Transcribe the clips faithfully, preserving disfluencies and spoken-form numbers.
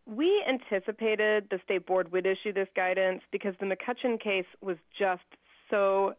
We anticipated the state board would issue this guidance because the McCutcheon case was just so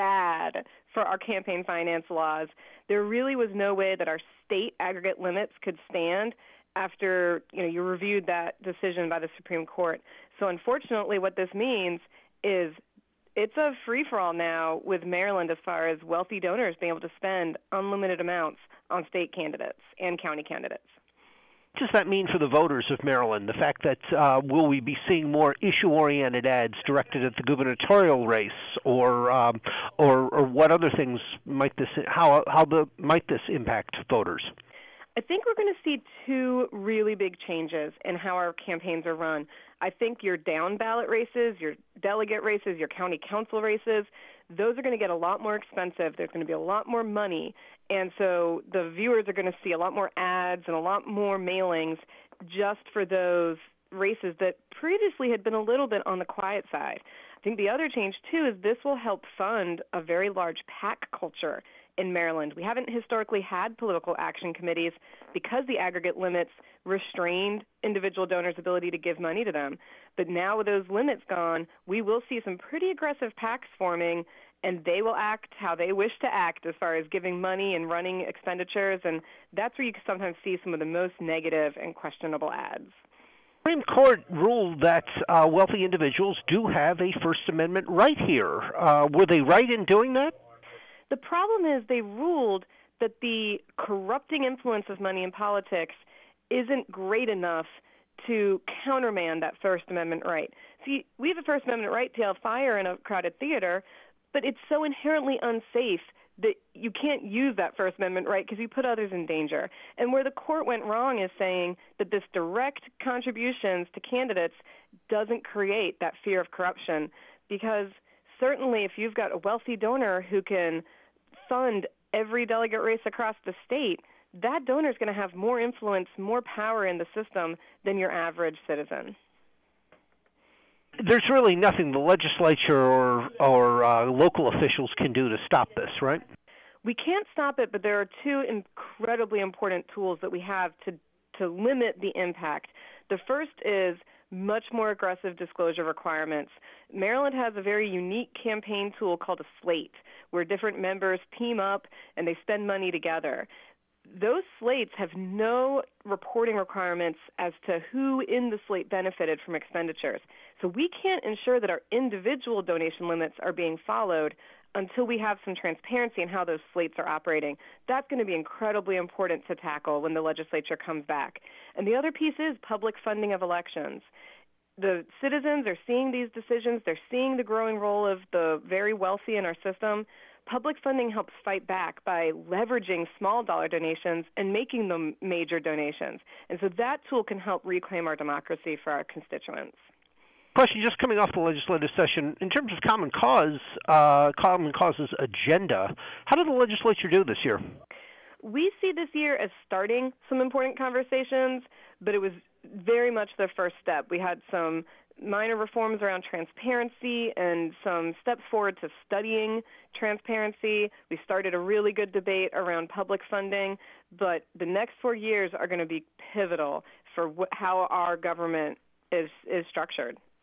bad for our campaign finance laws. There really was no way that our state aggregate limits could stand after, you know, you reviewed that decision by the Supreme Court. So unfortunately, what this means is it's a free-for-all now with Maryland as far as wealthy donors being able to spend unlimited amounts on state candidates and county candidates. What does that mean for the voters of Maryland? The fact that uh, will we be seeing more issue-oriented ads directed at the gubernatorial race, or um, or, or what other things might this how how the might this impact voters? I think we're going to see two really big changes in how our campaigns are run. I think your down ballot races, your delegate races, your county council races, those are going to get a lot more expensive. There's going to be a lot more money. And so the viewers are going to see a lot more ads and a lot more mailings just for those races that previously had been a little bit on the quiet side. I think the other change, too, is this will help fund a very large PAC culture in Maryland. We haven't historically had political action committees because the aggregate limits restrained individual donors' ability to give money to them. But now with those limits gone, we will see some pretty aggressive PACs forming, and they will act how they wish to act as far as giving money and running expenditures, and that's where you can sometimes see some of the most negative and questionable ads. The Supreme Court ruled that uh, wealthy individuals do have a First Amendment right here. Uh, were they right in doing that? The problem is they ruled that the corrupting influence of money in politics isn't great enough to countermand that First Amendment right. See, we have a First Amendment right to yell fire in a crowded theater, but it's so inherently unsafe that you can't use that First Amendment right because you put others in danger. And where the court went wrong is saying that this direct contributions to candidates doesn't create that fear of corruption, because certainly if you've got a wealthy donor who can fund every delegate race across the state, that donor is going to have more influence, more power in the system than your average citizen. There's really nothing the legislature or, or uh, local officials can do to stop this, right? We can't stop it, but there are two incredibly important tools that we have to, to limit the impact. The first is much more aggressive disclosure requirements. Maryland has a very unique campaign tool called a slate, where different members team up and they spend money together. Those slates have no reporting requirements as to who in the slate benefited from expenditures. So we can't ensure that our individual donation limits are being followed until we have some transparency in how those slates are operating. That's going to be incredibly important to tackle when the legislature comes back. And the other piece is public funding of elections. The citizens are seeing these decisions. They're seeing the growing role of the very wealthy in our system. Public funding helps fight back by leveraging small dollar donations and making them major donations. And so that tool can help reclaim our democracy for our constituents. Question, just coming off the legislative session, in terms of Common Cause, uh, Common Cause's agenda, how did the legislature do this year? We see this year as starting some important conversations, but it was very much the first step. We had some minor reforms around transparency and some steps forward to studying transparency. We started a really good debate around public funding, but the next four years are going to be pivotal for wh- how our government is, is structured.